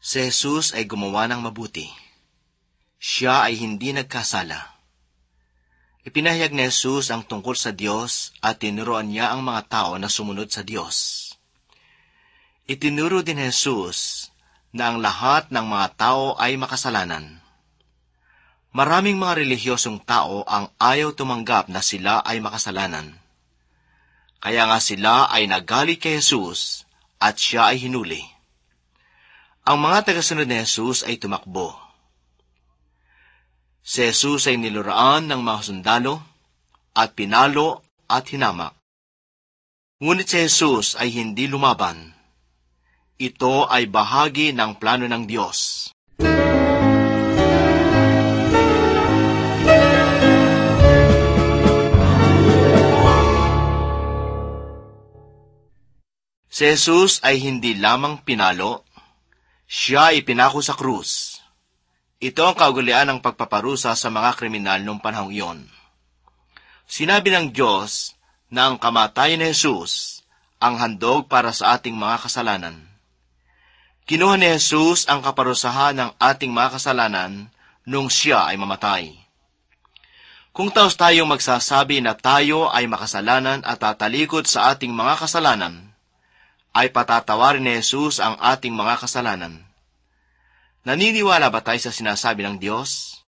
Si Jesus ay gumawa ng mabuti. Siya ay hindi nagkasala. Ipinahayag ni Jesus ang tungkol sa Diyos at tinuruan niya ang mga tao na sumunod sa Diyos. Itinuro din ni Jesus na ang lahat ng mga tao ay makasalanan. Maraming mga relihiyosong tao ang ayaw tumanggap na sila ay makasalanan. Kaya nga sila ay nagalit kay Jesus at siya ay hinuli. Ang mga tagasunod ni Jesus ay tumakbo. Si Jesus ay niluraan ng mga sundalo at pinalo at hinamak. Ngunit si Jesus ay hindi lumaban. Ito ay bahagi ng plano ng Diyos. Si Jesus ay hindi lamang pinalo, siya ay pinako sa krus. Ito ang kaugalian ng pagpaparusa sa mga kriminal noong panahong iyon. Sinabi ng Diyos na ang kamatayan ni Jesus ang handog para sa ating mga kasalanan. Kinuha ni Jesus ang kaparusahan ng ating mga kasalanan nung siya ay mamatay. Kung taos tayong magsasabi na tayo ay makasalanan at tatalikod sa ating mga kasalanan, ay patatawarin ni Jesus ang ating mga kasalanan. Naniniwala ba tayo sa sinasabi ng Diyos?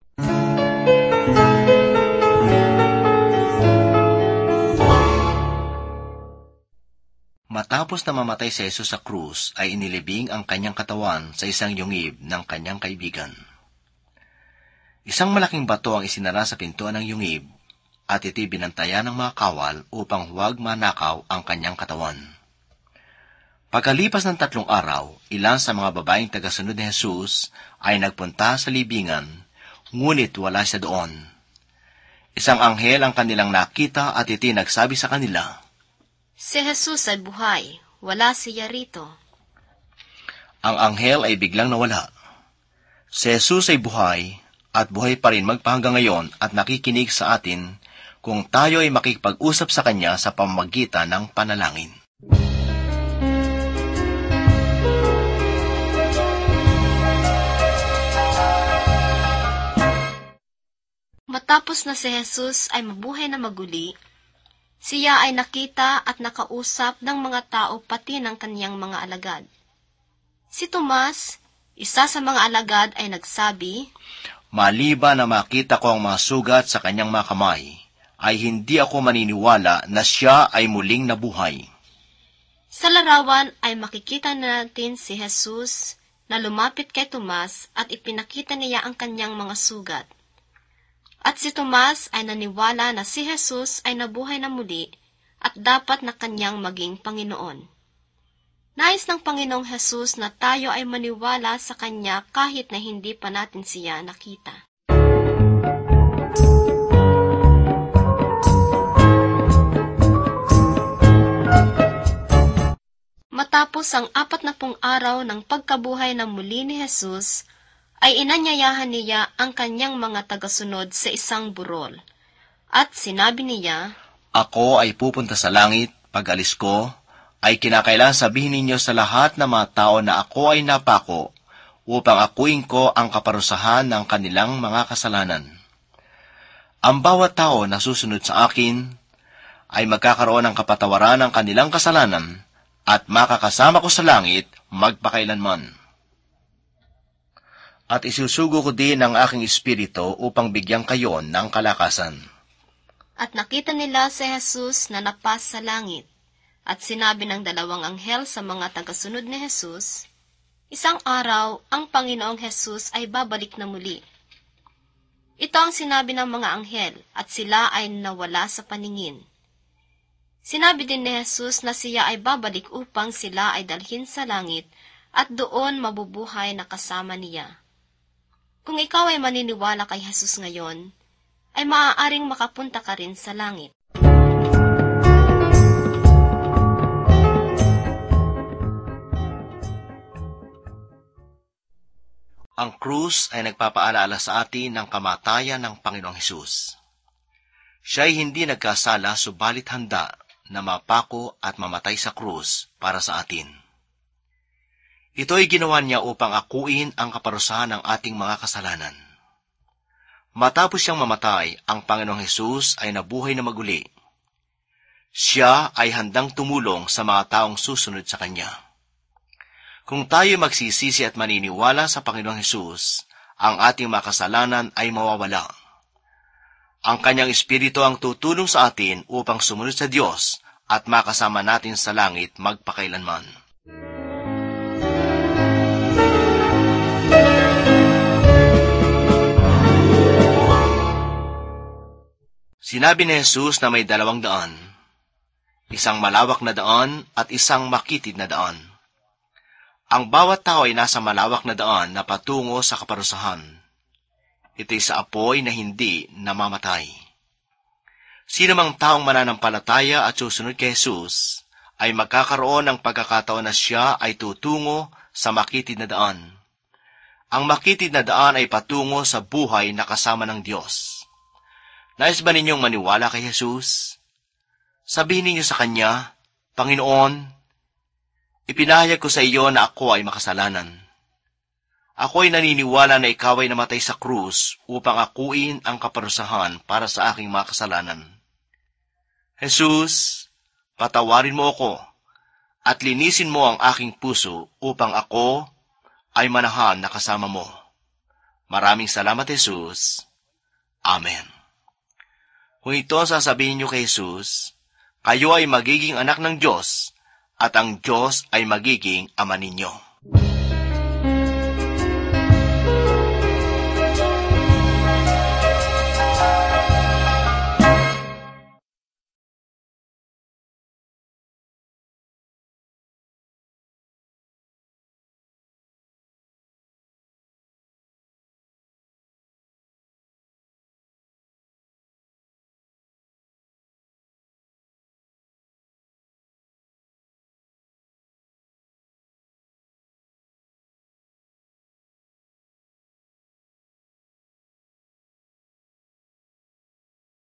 Matapos na mamatay si Jesus sa krus, ay inilibing ang kanyang katawan sa isang yungib ng kanyang kaibigan. Isang malaking bato ang isinara sa pintuan ng yungib, at ito'y binantayan ng mga kawal upang huwag manakaw ang kanyang katawan. Pagkalipas ng 3 araw, ilan sa mga babaeng tagasunod ni Jesus ay nagpunta sa libingan, ngunit wala siya doon. Isang anghel ang kanilang nakita at iti nagsabi sa kanila, Si Jesus ay buhay, wala siya rito. Ang anghel ay biglang nawala. Si Jesus ay buhay, at buhay pa rin magpahanggang ngayon at nakikinig sa atin kung tayo ay makikipag-usap sa Kanya sa pamamagitan ng panalangin. Matapos na si Jesus ay mabuhay na maguli, siya ay nakita at nakausap ng mga tao pati ng kaniyang mga alagad. Si Tomas, isa sa mga alagad, ay nagsabi, Maliban na makita ko ang mga sugat sa kanyang mga kamay, ay hindi ako maniniwala na siya ay muling nabuhay. Sa larawan ay makikita natin si Jesus na lumapit kay Tomas at ipinakita niya ang kanyang mga sugat. At si Tomas ay naniwala na si Jesus ay nabuhay na muli at dapat na kanyang maging Panginoon. Nais ng Panginoong Jesus na tayo ay maniwala sa Kanya kahit na hindi pa natin siya nakita. Matapos ang 40 araw ng pagkabuhay ng muli ni Jesus, ay inanyayahan niya ang kanyang mga tagasunod sa isang burol. At sinabi niya, Ako ay pupunta sa langit, pag-alis ko, ay kinakailangan sabihin ninyo sa lahat ng mga tao na ako ay napako, upang akuin ko ang kaparusahan ng kanilang mga kasalanan. Ang bawat tao na susunod sa akin, ay magkakaroon ng kapatawaran ng kanilang kasalanan, at makakasama ko sa langit magpakailanman. At isusugo ko din ang aking espiritu upang bigyan kayo ng kalakasan. At nakita nila si Jesus na napas sa langit, at sinabi ng 2 anghel sa mga tagasunod ni Jesus, Isang araw, ang Panginoong Jesus ay babalik na muli. Ito ang sinabi ng mga anghel, at sila ay nawala sa paningin. Sinabi din ni Jesus na siya ay babalik upang sila ay dalhin sa langit, at doon mabubuhay na kasama niya. Kung ikaw ay maniniwala kay Jesus ngayon, ay maaaring makapunta ka rin sa langit. Ang krus ay nagpapaalaala sa atin ng kamatayan ng Panginoong Hesus. Siya ay hindi nagkasala subalit handa na mapako at mamatay sa krus para sa atin. Ito'y ginawa niya upang akuin ang kaparusahan ng ating mga kasalanan. Matapos siyang mamatay, ang Panginoong Hesus ay nabuhay na maguli. Siya ay handang tumulong sa mga taong susunod sa Kanya. Kung tayo magsisisi at maniniwala sa Panginoong Hesus, ang ating mga kasalanan ay mawawala. Ang Kanyang Espiritu ang tutulong sa atin upang sumunod sa Diyos at makasama natin sa langit magpakailanman. Sinabi ni Jesus na may 2 daan, isang malawak na daan at isang makitid na daan. Ang bawat tao ay nasa malawak na daan na patungo sa kaparusahan. Ito'y sa apoy na hindi namamatay. Sino mang taong mananampalataya at susunod kay Jesus ay magkakaroon ng pagkakataon na siya ay tutungo sa makitid na daan. Ang makitid na daan ay patungo sa buhay na kasama ng Diyos. Nais ba ninyong maniwala kay Jesus? Sabihin ninyo sa Kanya, Panginoon, ipinahayag ko sa iyo na ako ay makasalanan. Ako ay naniniwala na ikaw ay namatay sa krus upang akuin ang kaparusahan para sa aking mga kasalanan. Jesus, patawarin mo ako at linisin mo ang aking puso upang ako ay manahan na kasama mo. Maraming salamat, Jesus. Amen. Kung ito ang sasabihin niyo kay Jesus, kayo ay magiging anak ng Diyos at ang Diyos ay magiging ama ninyo.